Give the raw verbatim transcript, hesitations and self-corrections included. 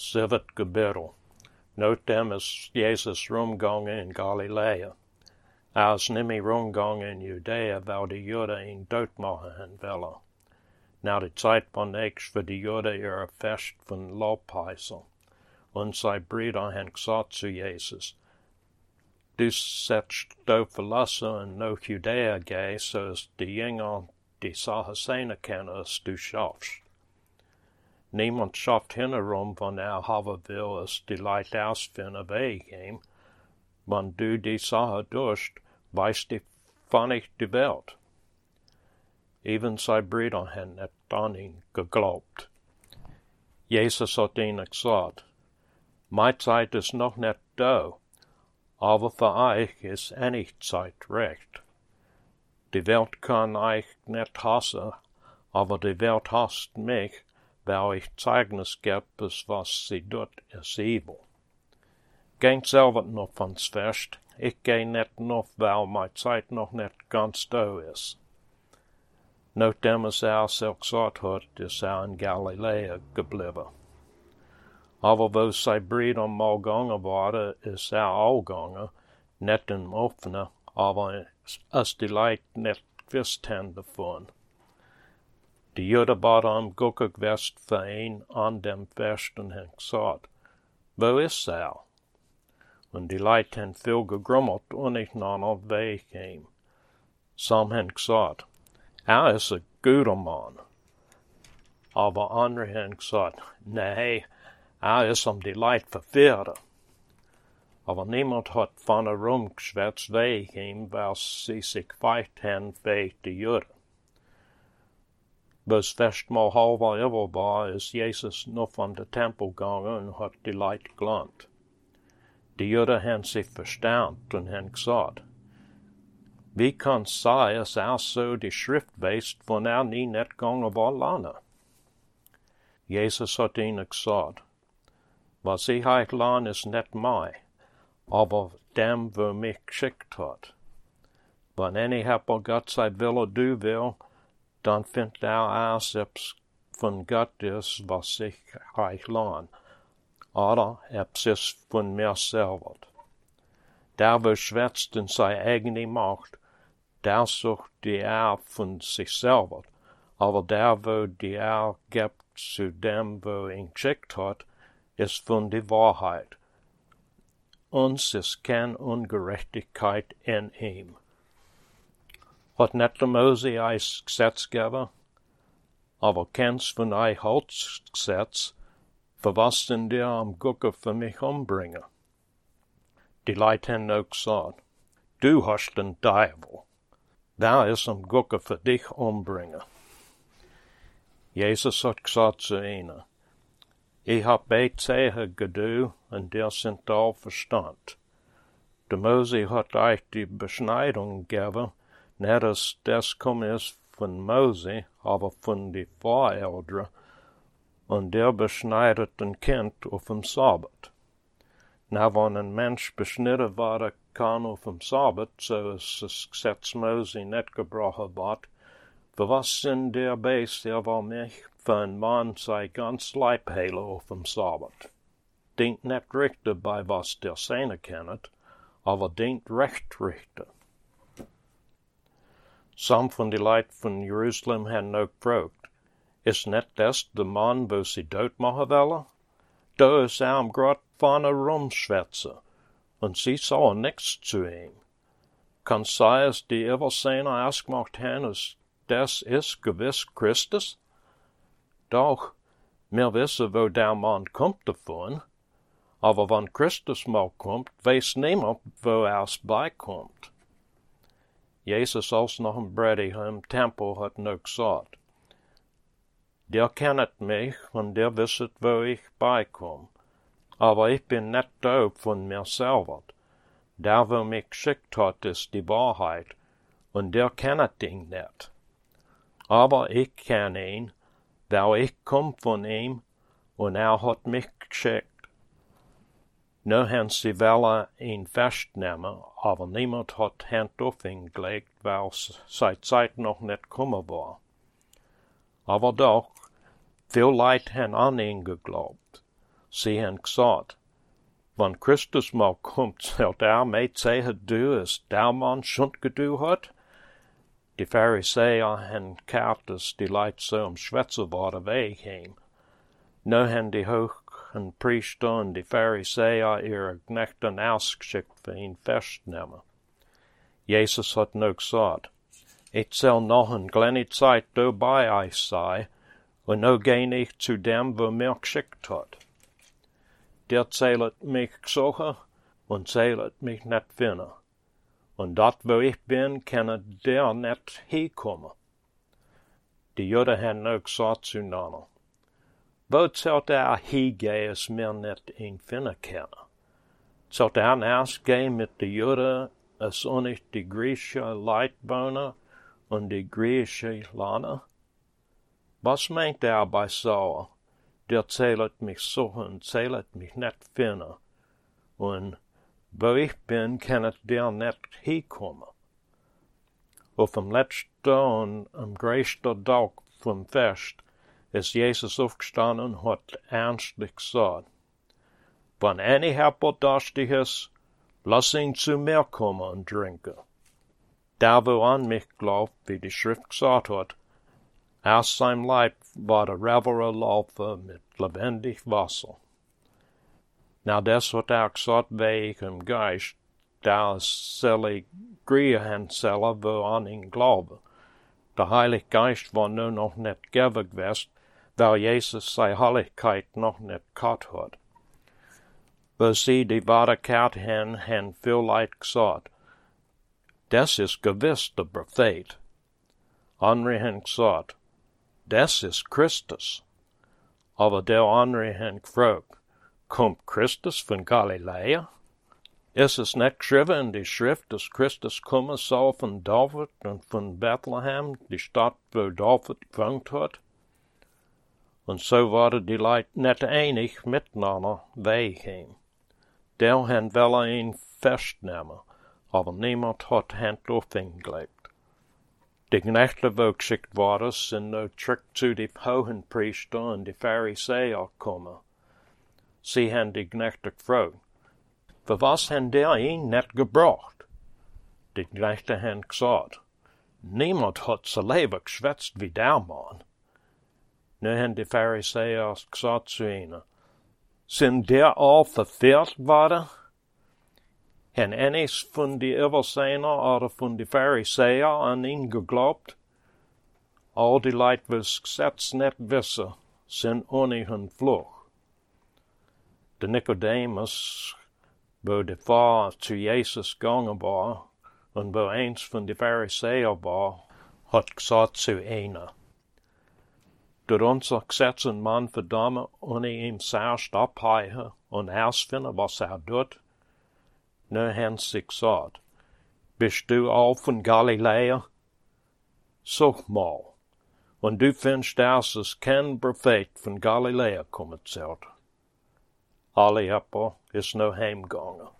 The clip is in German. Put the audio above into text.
siebet Kapitel. Nachdem ist Jesus rumgegangen in Galiläa. Er ist nämlich rumgegangen in Judäa, weil die Juden ihn doodmachen willen. Na die Zeit van niks voor die Juden ihre Fest von Lobpreisung. Und sein Brüder haben gesagt zu Jesus, du setzt da verlassen und nach Judäa gehen, so dass die Jünger die Sache sehen können, dass du schaffst. Niemand schafft hinterum, wenn er haben will, dass die Leute ausfinden, Weg ihm. Wenn du die Sache tust, weißt du von ich die Welt. Even sein Brüder haben nicht an ihn geglaubt. Jesus hat ihnen gesagt, meine Zeit ist noch nicht da, aber für euch ist eine Zeit recht. Die Welt kann euch nicht hassen, aber die Welt hasst mich, weil ich Zeugnis gebe, was sie tut, ist evil. Geht selber noch ans Fest, ich gehe nicht noch, weil meine Zeit noch nicht ganz da ist. Nachdem es er sich gesagt hat, ist er in Galiläa geblieben. Aber wo sein Brüder mal gegangen waren, ist er auch gegangen, nicht im Offenen, aber als die Leute nicht gewusst haben davon. Die Juden waren am Gucken gewesen für ihn an dem Fest und haben gesagt, wo ist er? Und die Leute haben viel gegrummelt und nicht nach Weg ihm. Some haben gesagt, er ist ein guter Mann. Aber andere haben gesagt, nee, er ist um die Leute verwirren. Aber niemand hat von herum geschwätzt wegen ihm, weil sie sich weit haben wegen die Juden. Bis fest mal halber über war, ist Jesus noch von der Tempel gegangen und hat die Leute gelernt. Die Juden haben sich verstanden und haben gesagt, wie kann es sein, dass er so die Schrift weiß, wenn er nie nicht gegangen war lernen? Jesus hat ihnen gesagt, was ich euch lerne, ist nicht mein, aber dem, wo mich geschickt hat. Wenn einer aber Gott sei Wille du will, dann findet er aus, ob es von Gott ist, was ich euch lerne, oder ob es ist von mir selber. Der, wo schwätzt in seine eigene Macht, der sucht die Ehre von sich selber, aber der, wo die Ehre gibt zu dem, wo ihn geschickt hat, ist von der Wahrheit. Uns ist keine Ungerechtigkeit in ihm. Hat nicht der Mose ein Gesetzgeber, aber kennst von euch Holzgesetz, für was denn der am Gucken für mich umbringen? Die Leute haben auch gesagt, du hast den Teufel. Wer ist am Gucken für dich umbringen? Jesus hat gesagt zu ihnen, ich hab beide Zehen gedu und der sind all Verstand. Der Mose hat euch die Beschneidung gegeben, nicht dass das kommen ist von Mose, aber von die Voreltern, und der beschneidet ein Kind auf dem Sabbat. Na, wenn ein Mensch beschnitten werden kann auf dem Sabbat, so ist das Gesetz Mose nicht gebrochen wird, für was sind der Beist, der will mich für ein Mann sei ganz Leib heilen auf dem Sabbat? Dient nicht richten bei was der Sehne kennet, aber dient recht richten. Some von die Leute von Jerusalem haben auch gefragt, ist nicht das der Mann, wo sie dort machen wollen? Da ist er am grad vorne rumschwätzen, und sie sagen nichts zu ihm. Kann sein, dass die Übersehner ausgemacht haben, dass das ist gewiss Christus? Doch, wir wissen, wo der Mann kommt davon, aber wenn Christus mal kommt, weiß niemand, wo er es beikommt. Jesus, als noch ein Prediger im Tempel, hat noch gesagt, der kennet mich und der wisset, wo ich beikomme, aber ich bin nicht da von mir selber. Der, wo mich geschickt hat, ist die Wahrheit, und der kennet ihn nicht. Aber ich kenne ihn, weil ich komm von ihm, und er hat mich geschickt. Nu haben sie wollen ihn festnehmen, aber niemand hat Hand auf ihn gelegt, weil seine Zeit noch nicht gekommen war. Aber doch, viele Leute haben an ihn geglaubt, Sie han gesagt, wann Christus mal kommt, zelt er met zeggen du as der man schunt gedu hat? De Pharisäer han kaartes die leit so om schwätzewaarde weg heim. Nu han de hoge priester en de Pharisäer ihre knechten ausgeschickt voor ihn festnemen. Jezus had nu gesagt, ik zal nog een kleine tijd do bij euch sein, und nu gehe ich zu dem, wo mir geschickt hat. Der zählet mich suchen und zählet mich net finden. Und dort, wo ich bin, kann der net hinkommen. Die Juden haben nu gesagt zueinander, wo zählt er hingehen, als mir net ihn finden können? Zählt er erst gehen mit den Juden, als auch nicht die griechische Leitbewohner und die griechische Lande? Was meint er bei so? Der zählet mich suchen, zählet mich net finden. Und wo ich bin, kann der net hinkommen. Auf dem letzten und am größten Tag vom Fest ist Jesus aufgestanden und hat ernstlich gesagt, wenn einer herbedurstig ist, lass ihn zu mir kommen und trinken. Der, wo an mich glaubt, wie die Schrift gesagt hat, aus seinem Leib war der River laufen mit lebendig Wasser. Na, das hat er gesagt, wie ich im Geist, da soll ich griechen sollen, wo an ihn glaube. Der Heilige Geist war nur noch nicht gegeben gewesen, weil Jesus seine Heiligkeit noch nicht gehabt hat. Wo sie die Wahrheit haben, haben viel Leute gesagt, das ist gewiss der Prophet. Andere haben gesagt, das ist Christus. Aber der andere haben gefragt, kommt Christus von Galiläa? Ist es nicht geschrieben in die Schrift, dass Christus kommen soll von David und von Bethlehem, die Stadt, wo David gewohnt hat? Und so waren die Leute nicht einig miteinander weggehen. Der haben wollen ihn festnehmen, aber niemand hat Hand auf ihn gelegt. Die Knechte, wo geschickt waren, sind nu zurück zu den Hohenpriester und die Pharisäer gekommen. Sie haben die Knechte gefragt, für was haben der ihn nicht gebracht? Die Knechte haben gesagt, niemand hat so Leben geschwätzt wie der Mann. Nu haben die Pharisäer gesagt zu ihnen, sind der all verfehlt worden? Haben eines von die Übersehner oder von die Pharisäer an ihn geglaubt? All die Leute, die das Gesetz nicht wissen, sind ohne ihren Fluch. Der Nikodemus, wo der Vater zu Jesus gegangen war und wo eins von den Pharisäern war, hat gesagt zu ihnen, durch unser Gesetz ein Mann verdammen, ohne ihm zuerst abheichen und herausfinden, was er tut. Nu haben sie gesagt, bist du auch von Galiläa? Such mal, und du findest erst, dass kein Prophet von Galiläa kommen zählt. Alle Apple ist nu heimgegangen.